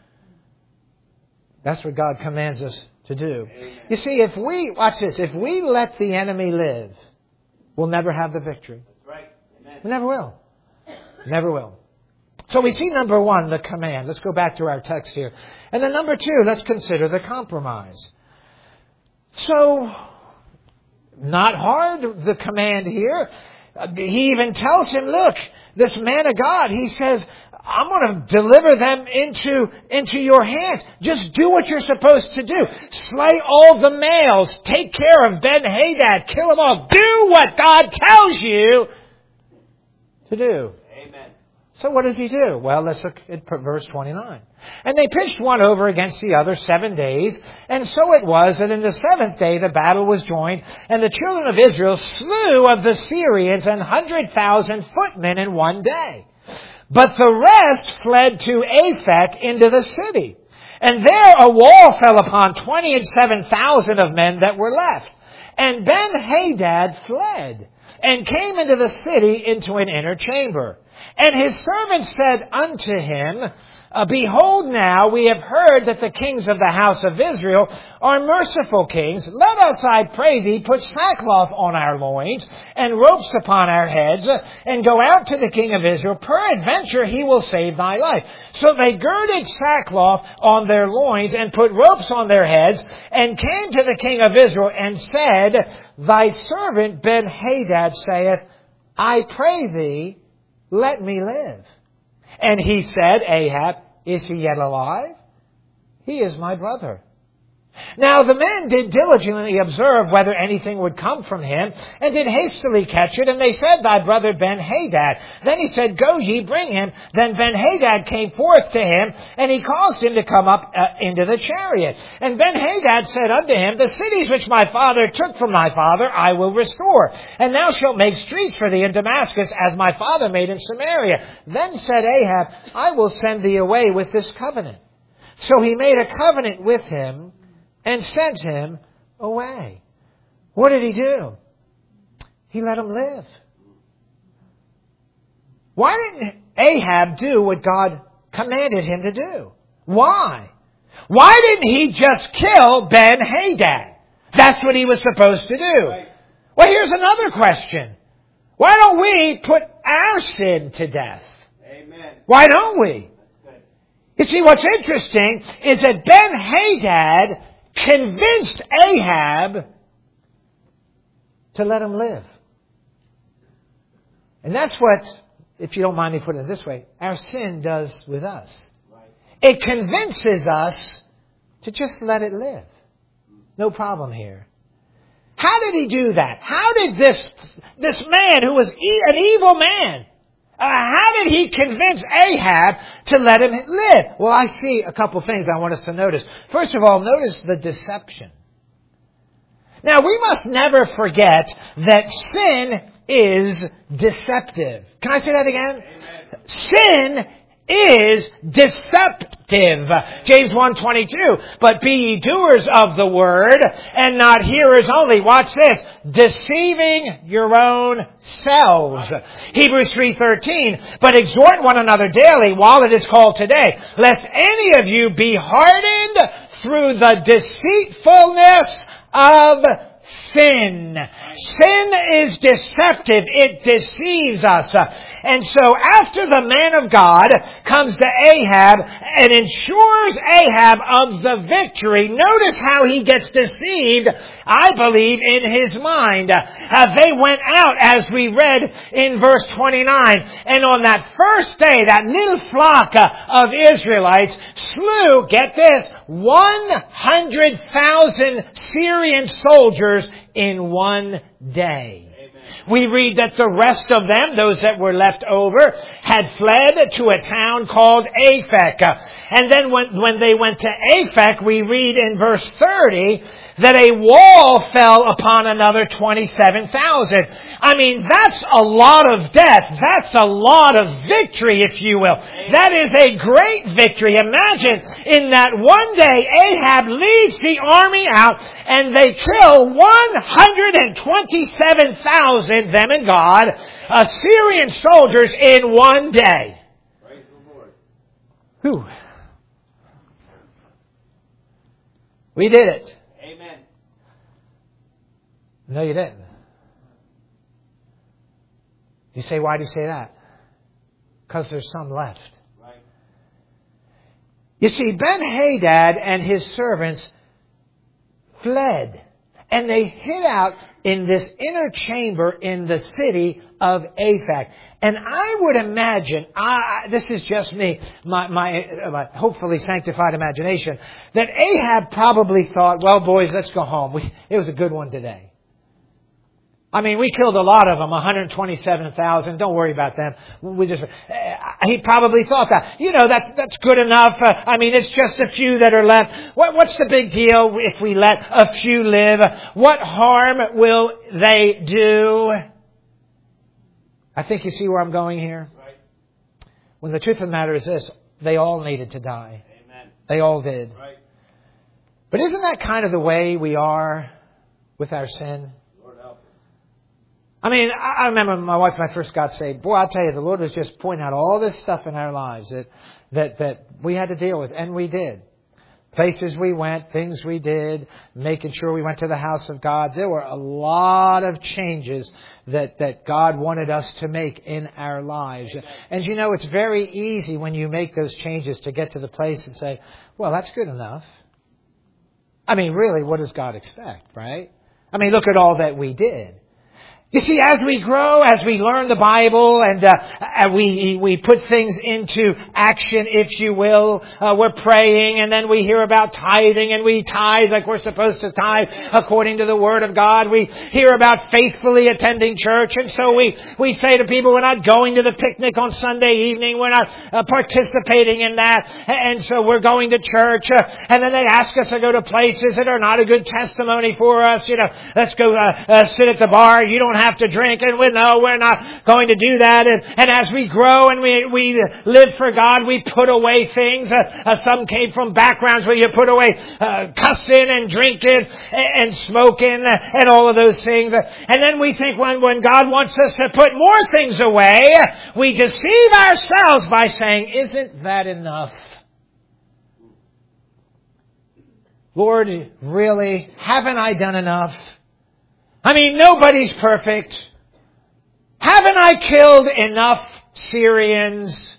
Speaker 1: That's what God commands us to do. Amen. You see, watch this, if we let the enemy live, we'll never have the victory. That's right. Amen. We never will. Never will. So we see number one, the command. Let's go back to our text here. And then number two, let's consider the compromise. So, not hard, the command here. He even tells him, look, this man of God, he says, I'm going to deliver them into your hands. Just do what you're supposed to do. Slay all the males. Take care of Ben-Hadad. Kill them all. Do what God tells you to do. So what does he do? Well, let's look at verse 29. And they pitched one over against the other 7 days. And so it was that in the 7th day the battle was joined. And the children of Israel slew of the Syrians 100,000 footmen in one day. But the rest fled to Aphek into the city. And there a wall fell upon 27,000 of men that were left. And Ben-Hadad fled and came into the city into an inner chamber. And his servants said unto him, Behold now, we have heard that the kings of the house of Israel are merciful kings. Let us, I pray thee, put sackcloth on our loins and ropes upon our heads, and go out to the king of Israel. Peradventure he will save thy life. So they girded sackcloth on their loins and put ropes on their heads, and came to the king of Israel and said, Thy servant Ben-Hadad saith, I pray thee, let me live. And he said, Ahab, is he yet alive? He is my brother. Now the men did diligently observe whether anything would come from him, and did hastily catch it, and they said, Thy brother Ben-Hadad. Then he said, Go ye, bring him. Then Ben-Hadad came forth to him, and he caused him to come up into the chariot. And Ben-Hadad said unto him, The cities which my father took from thy father I will restore, and thou shalt make streets for thee in Damascus, as my father made in Samaria. Then said Ahab, I will send thee away with this covenant. So he made a covenant with him, and sent him away. What did he do? He let him live. Why didn't Ahab do what God commanded him to do? Why? Why didn't he just kill Ben-Hadad? That's what he was supposed to do. Right. Well, here's another question. Why don't we put our sin to death? Amen. Why don't we? You see, what's interesting is that Ben-Hadad convinced Ahab to let him live. And that's what, if you don't mind me putting it this way, our sin does with us. Right. It convinces us to just let it live. No problem here. How did he do that? How did this man who was an evil man, how did he convince Ahab to let him live? Well, I see a couple things I want us to notice. First of all, notice the deception. Now, we must never forget that sin is deceptive. Can I say that again? Amen. Sin is deceptive. James 1:22. But be ye doers of the word, and not hearers only. Watch this. Deceiving your own selves. Hebrews 3:13. But exhort one another daily while it is called today, lest any of you be hardened through the deceitfulness of sin. Sin is deceptive. It deceives us. And so after the man of God comes to Ahab and ensures Ahab of the victory, notice how he gets deceived, I believe, in his mind. They went out, as we read in verse 29, and on that first day, that little flock of Israelites slew, get this, 100,000 Syrian soldiers in one day. We read that the rest of them, those that were left over, had fled to a town called Aphek. And then when they went to Aphek, we read in verse 30 that a wall fell upon another 27,000. I mean, that's a lot of death. That's a lot of victory, if you will. That is a great victory. Imagine in that one day, Ahab leads the army out and they kill 127,000, them and God, Assyrian soldiers in one day.
Speaker 2: Praise the Lord.
Speaker 1: Whew. We did it.
Speaker 2: Amen.
Speaker 1: No, you didn't. You say, why do you say that? Because there's some left.
Speaker 2: Right.
Speaker 1: You see, Ben-Hadad and his servants fled. And they hid out in this inner chamber in the city of Aphek. And I would imagine, this is just me, my hopefully sanctified imagination, that Ahab probably thought, well, boys, let's go home. It was a good one today. I mean, we killed a lot of them, 127,000. Don't worry about them. He probably thought that. You know, that's good enough. I mean, it's just a few that are left. What's the big deal if we let a few live? What harm will they do? I think you see where I'm going here.
Speaker 2: Right.
Speaker 1: When the truth of the matter is this, they all needed to die.
Speaker 2: Amen.
Speaker 1: They all did.
Speaker 2: Right.
Speaker 1: But isn't that kind of the way we are with our sin?
Speaker 2: Lord help us.
Speaker 1: I mean, I remember my wife when I first got saved. Boy, I'll tell you, the Lord was just pointing out all this stuff in our lives that we had to deal with, and we did. Places we went, things we did, making sure we went to the house of God. There were a lot of changes that God wanted us to make in our lives. And you know, it's very easy when you make those changes to get to the place and say, well, that's good enough. I mean, really, what does God expect, right? I mean, look at all that we did. You see, as we grow, as we learn the Bible, and we put things into action, if you will, we're praying, and then we hear about tithing, and we tithe like we're supposed to tithe according to the Word of God. We hear about faithfully attending church, and so we say to people, we're not going to the picnic on Sunday evening, we're not participating in that, and so we're going to church, and then they ask us to go to places that are not a good testimony for us. You know, let's go sit at the bar. You don't have to drink, and we're not going to do that. And as we grow and we live for God, we put away things. Some came from backgrounds where you put away cussing and drinking and smoking and all of those things. And then we think when God wants us to put more things away, we deceive ourselves by saying, isn't that enough? Lord, really, haven't I done enough? I mean, nobody's perfect. Haven't I killed enough Syrians?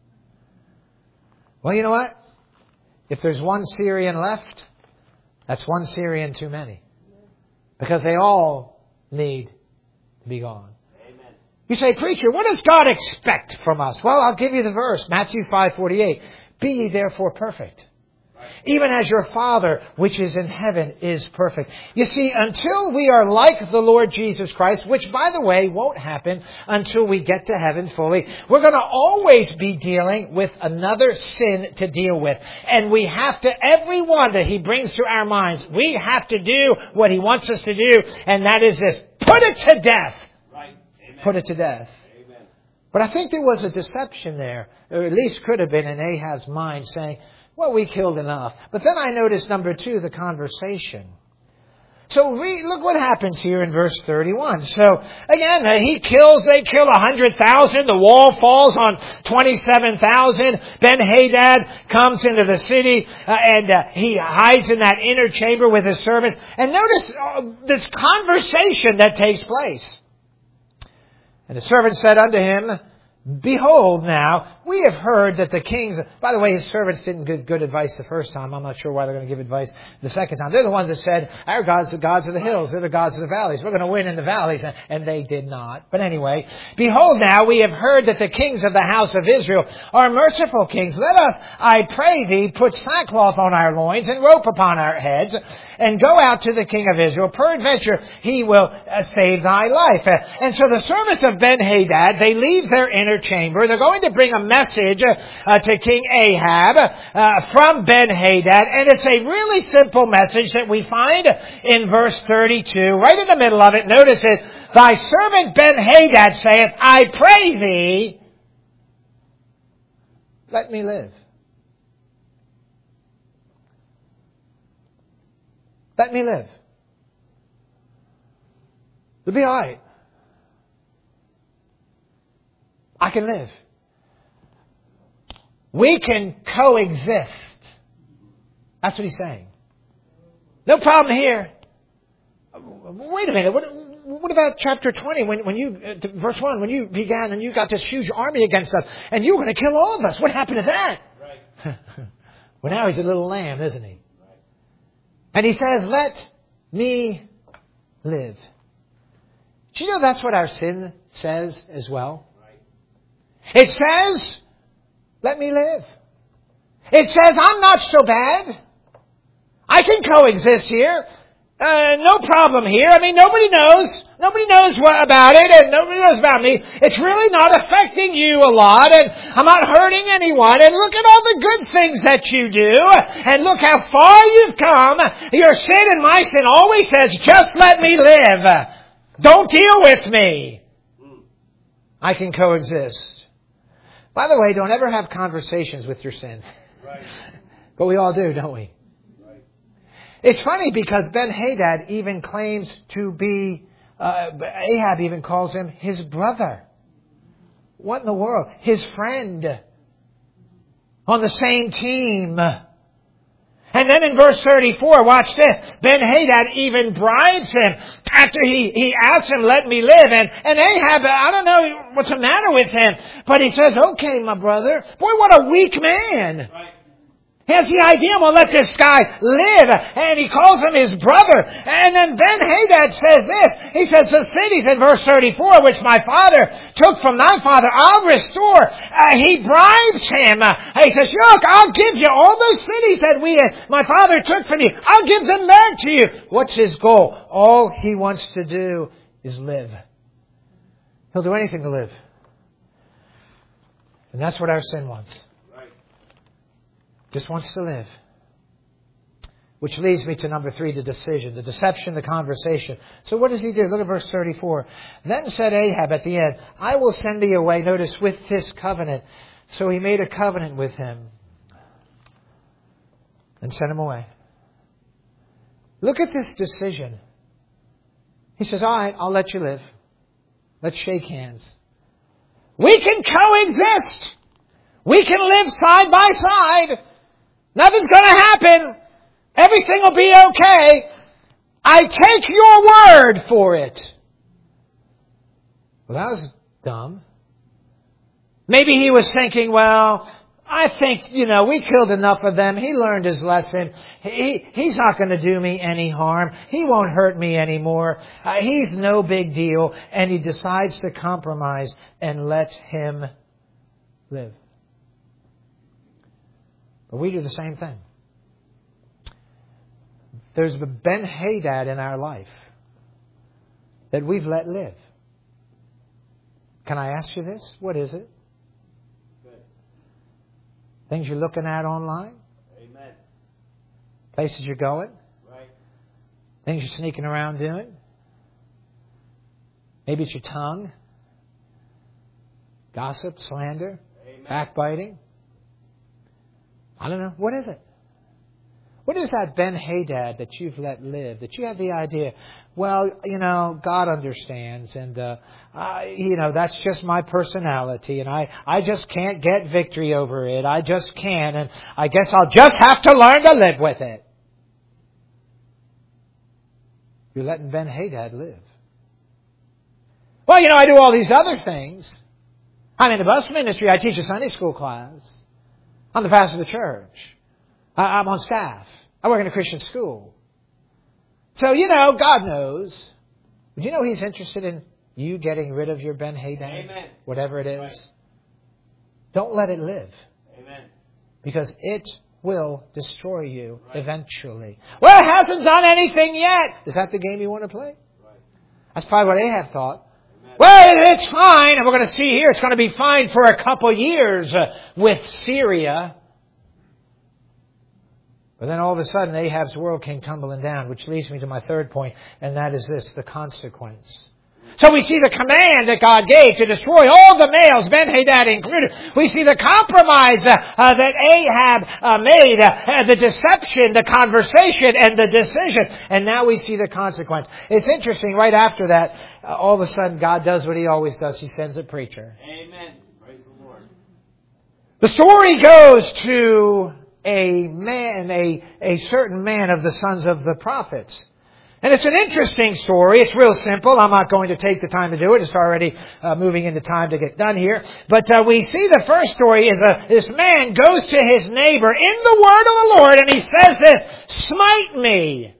Speaker 1: Well, you know what? If there's one Syrian left, that's one Syrian too many. Because they all need to be gone.
Speaker 2: Amen.
Speaker 1: You say, preacher, what does God expect from us? Well, I'll give you the verse, Matthew 5:48. Be ye therefore perfect, even as your Father which is in heaven is perfect. You see, until we are like the Lord Jesus Christ, which, by the way, won't happen until we get to heaven fully, we're going to always be dealing with another sin to deal with. And we have to, every one that He brings to our minds, we have to do what He wants us to do, and that is this: put it to death.
Speaker 2: Right. Amen.
Speaker 1: Put it to death.
Speaker 2: Amen.
Speaker 1: But I think there was a deception there, or at least could have been in Ahab's mind, saying, well, we killed enough. But then I noticed, number two, the conversation. So look what happens here in verse 31. So again, they kill 100,000. The wall falls on 27,000. Ben-Hadad comes into the city and he hides in that inner chamber with his servants. And notice this conversation that takes place. And the servant said unto him, Behold now, we have heard that the kings... By the way, his servants didn't give good advice the first time. I'm not sure why they're going to give advice the second time. They're the ones that said, our gods are the gods of the hills. They're the gods of the valleys. We're going to win in the valleys. And they did not. But anyway, behold now, we have heard that the kings of the house of Israel are merciful kings. Let us, I pray thee, put sackcloth on our loins and rope upon our heads and go out to the king of Israel. Peradventure, he will save thy life. And so the servants of Ben-Hadad, they leave their inner chamber. They're going to bring a message to King Ahab from Ben-Hadad. And it's a really simple message that we find in verse 32. Right in the middle of it, notice it. Thy servant Ben-Hadad saith, I pray thee, let me live. Let me live. It'll be all right. I can live. We can coexist. That's what he's saying. No problem here. Wait a minute. What about chapter 20? When you, verse 1, when you began and you got this huge army against us and you were going to kill all of us. What happened to that? Right. Well, now he's a little lamb, isn't he? And he says, let me live. Do you know that's what our sin says as well? It says, let me live. It says, I'm not so bad. I can coexist here. No problem here. I mean, nobody knows. Nobody knows what about it, and nobody knows about me. It's really not affecting you a lot, and I'm not hurting anyone. And look at all the good things that you do, and look how far you've come. Your sin and my sin always says, just let me live. Don't deal with me. I can coexist. By the way, don't ever have conversations with your sin. Right. But we all do, don't we? Right. It's funny because Ben-Hadad even claims to be, Ahab even calls him his brother. What in the world? His friend. On the same team. And then in verse 34, watch this. Ben-Hadad even bribes him after he asks him, let me live. And Ahab, I don't know what's the matter with him, but he says, okay, my brother. Boy, what a weak man. Right. He has the idea, I'm going to let this guy live. And he calls him his brother. And then Ben-Hadad says this. He says, the cities in verse 34, which my father took from thy father, I'll restore. He bribes him. He says, look, I'll give you all those cities that my father took from you. I'll give them back to you. What's his goal? All he wants to do is live. He'll do anything to live. And that's what our sin wants. Just wants to live. Which leads me to number 3, the decision, the deception, the conversation. So what does he do? Look at verse 34. Then said Ahab at the end, I will send thee away, notice, with this covenant. So he made a covenant with him and sent him away. Look at this decision. He says, all right, I'll let you live. Let's shake hands. We can coexist. We can live side by side. Nothing's going to happen. Everything will be okay. I take your word for it. Well, that was dumb. Maybe he was thinking, well, I think, we killed enough of them. He learned his lesson. He's not going to do me any harm. He won't hurt me anymore. He's no big deal. And he decides to compromise and let him live. But we do the same thing. There's the Ben-Hadad in our life that we've let live. Can I ask you this? What is it? Good. Things you're looking at online? Amen. Places you're going? Right. Things you're sneaking around doing? Maybe it's your tongue. Gossip, slander, Amen. Backbiting. I don't know. What is it? What is that Ben-Hadad that you've let live? That you have the idea, well, God understands, and, that's just my personality, and I just can't get victory over it. I just can't, and I guess I'll just have to learn to live with it. You're letting Ben-Hadad live. Well, I do all these other things. I'm in the bus ministry. I teach a Sunday school class. I'm the pastor of the church. I'm on staff. I work in a Christian school. So, God knows. But He's interested in you getting rid of your Ben-Hadad?
Speaker 2: Amen.
Speaker 1: Whatever it is.
Speaker 2: Right.
Speaker 1: Don't let it live.
Speaker 2: Amen.
Speaker 1: Because it will destroy you eventually. Well, it hasn't done anything yet. Is that the game you want to play?
Speaker 2: Right.
Speaker 1: That's probably what Ahab thought.
Speaker 2: Amen.
Speaker 1: Well, it's fine. And we're going to see here, it's going to be fine for a couple years with Syria. But then all of a sudden, Ahab's world came tumbling down, which leads me to my third point, and that is this, the consequence. So we see the command that God gave to destroy all the males, Ben-Hadad included. We see the compromise that Ahab made, the deception, the conversation, and the decision. And now we see the consequence. It's interesting, right after that, all of a sudden God does what He always does. He sends a preacher.
Speaker 2: Amen. Praise the Lord.
Speaker 1: The story goes to a certain man of the sons of the prophets. And it's an interesting story. It's real simple. I'm not going to take the time to do it. It's already moving into time to get done here. But we see the first story is this man goes to his neighbor in the word of the Lord and he says this, "Smite me."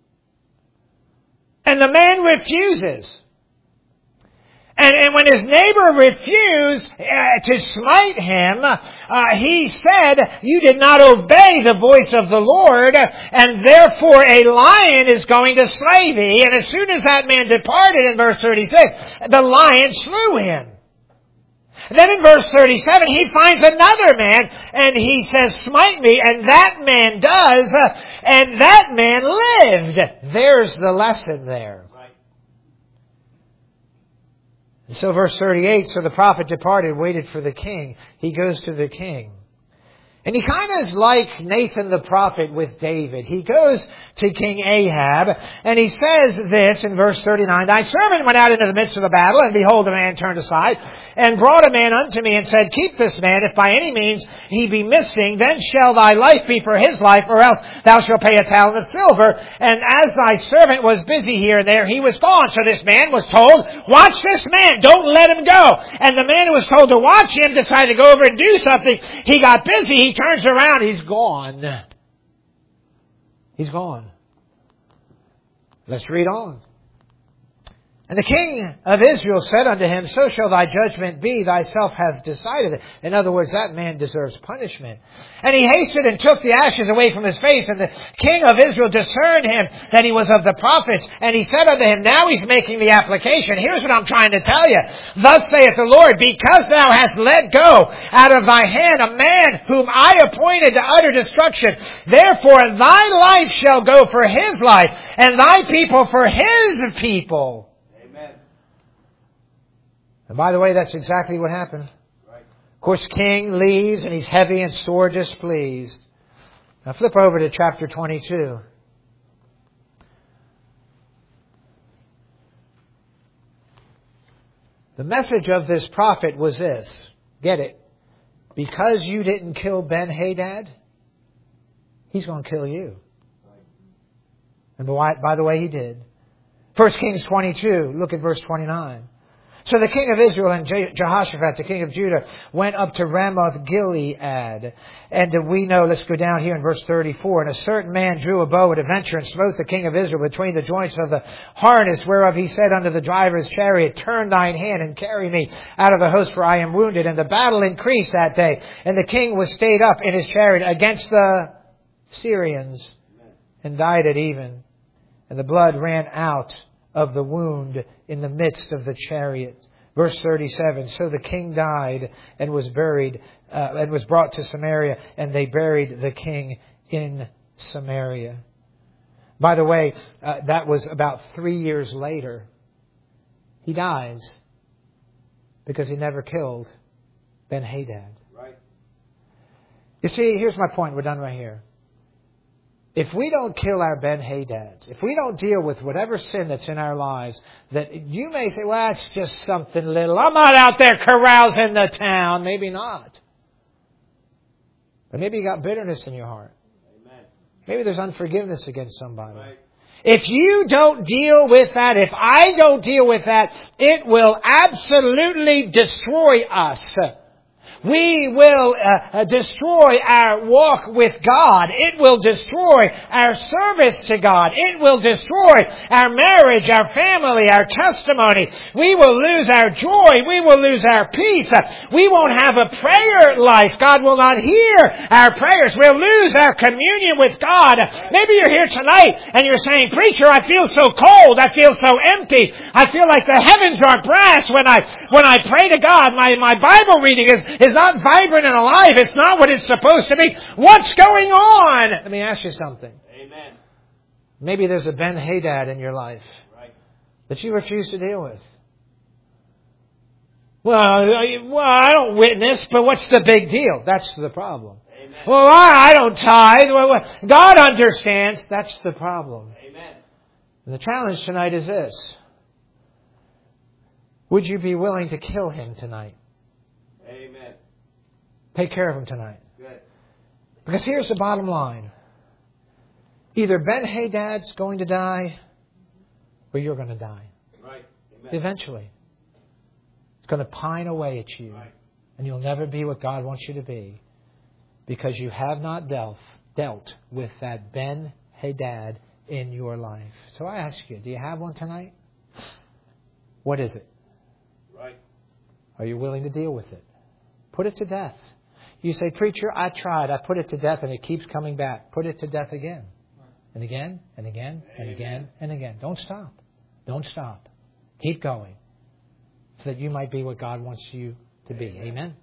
Speaker 1: And the man refuses. And when his neighbor refused to smite him, he said, "You did not obey the voice of the Lord, and therefore a lion is going to slay thee." And as soon as that man departed, in verse 36, the lion slew him. Then in verse 37, he finds another man, and he says, "Smite me," and that man does, and that man lived. There's the lesson there. And so verse 38, so the prophet departed, waited for the king. He goes to the king. And he kind of is like Nathan the prophet with David. He goes to King Ahab, and he says this in verse 39, "Thy servant went out into the midst of the battle, and behold, a man turned aside, and brought a man unto me, and said, Keep this man, if by any means he be missing, then shall thy life be for his life, or else thou shalt pay a talent of silver. And as thy servant was busy here and there, he was gone." So this man was told, "Watch this man, don't let him go." And the man who was told to watch him decided to go over and do something. He got busy, he turns around, he's gone. He's gone. Let's read on. "And the king of Israel said unto him, So shall thy judgment be, thyself hast decided it." In other words, that man deserves punishment. "And he hasted and took the ashes away from his face, and the king of Israel discerned him that he was of the prophets. And he said unto him," now he's making the application. Here's what I'm trying to tell you. "Thus saith the Lord, because thou hast let go out of thy hand a man whom I appointed to utter destruction, therefore thy life shall go for his life, and thy people for his people." And by the way, that's exactly what happened. Right. Of course, king leaves and he's heavy and sore displeased. Now flip over to chapter 22. The message of this prophet was this. Get it? Because you didn't kill Ben-Hadad, he's going to kill you. And by the way, he did. 1 Kings 22, look at verse 29. "So the king of Israel and Jehoshaphat, the king of Judah, went up to Ramoth Gilead." And we know, let's go down here in verse 34. "And a certain man drew a bow at a venture and smote the king of Israel between the joints of the harness, whereof he said unto the driver of his chariot, Turn thine hand and carry me out of the host, for I am wounded. And the battle increased that day. And the king was stayed up in his chariot against the Syrians, and died at even. And the blood ran out of the wound in the midst of the chariot." Verse 37, "So the king died and was buried, and was brought to Samaria, and they buried the king in Samaria." By the way, that was about 3 years later. He dies because he never killed Ben-Hadad. Right. You see, here's my point. We're done right here. if we don't kill our Ben-Hadads, if we don't deal with whatever sin that's in our lives, that you may say, well, it's just something little. I'm not out there carousing the town. Maybe not. But maybe you got bitterness in your heart.
Speaker 2: Amen.
Speaker 1: Maybe there's unforgiveness against somebody.
Speaker 2: Right.
Speaker 1: If you don't deal with that, if I don't deal with that, it will absolutely destroy us. We will destroy our walk with God. It will destroy our service to God. It will destroy our marriage, our family, our testimony. We will lose our joy. We will lose our peace. We won't have a prayer life. God will not hear our prayers. We'll lose our communion with God. Maybe you're here tonight and you're saying, preacher, I feel so cold. I feel so empty. I feel like the heavens are brass when I pray to God. My Bible reading is not vibrant and alive. It's not what it's supposed to be. What's going on? Let me ask you something.
Speaker 2: Amen.
Speaker 1: Maybe there's a Ben-Hadad in your life
Speaker 2: Right.
Speaker 1: that you refuse to deal with. Well, I don't witness, but what's the big deal? That's the problem.
Speaker 2: Amen.
Speaker 1: Well, I don't tithe. Well, God understands. That's the problem.
Speaker 2: Amen.
Speaker 1: And the challenge tonight is this. Would you be willing to kill him tonight?
Speaker 2: Amen.
Speaker 1: Take care of him tonight.
Speaker 2: Good.
Speaker 1: Because here's the bottom line. Either Ben-Hadad's going to die or you're going to die.
Speaker 2: Right. Amen.
Speaker 1: Eventually. It's going to pine away at you.
Speaker 2: Right.
Speaker 1: And you'll never be what God wants you to be. Because you have not dealt with that Ben-Hadad in your life. So I ask you, do you have one tonight? What is it?
Speaker 2: Right.
Speaker 1: Are you willing to deal with it? Put it to death. You say, preacher, I tried. I put it to death and it keeps coming back. Put it to death again. And again, and again, and again, and again. Don't stop. Don't stop. Keep going. So that you might be what God wants you to be. Amen?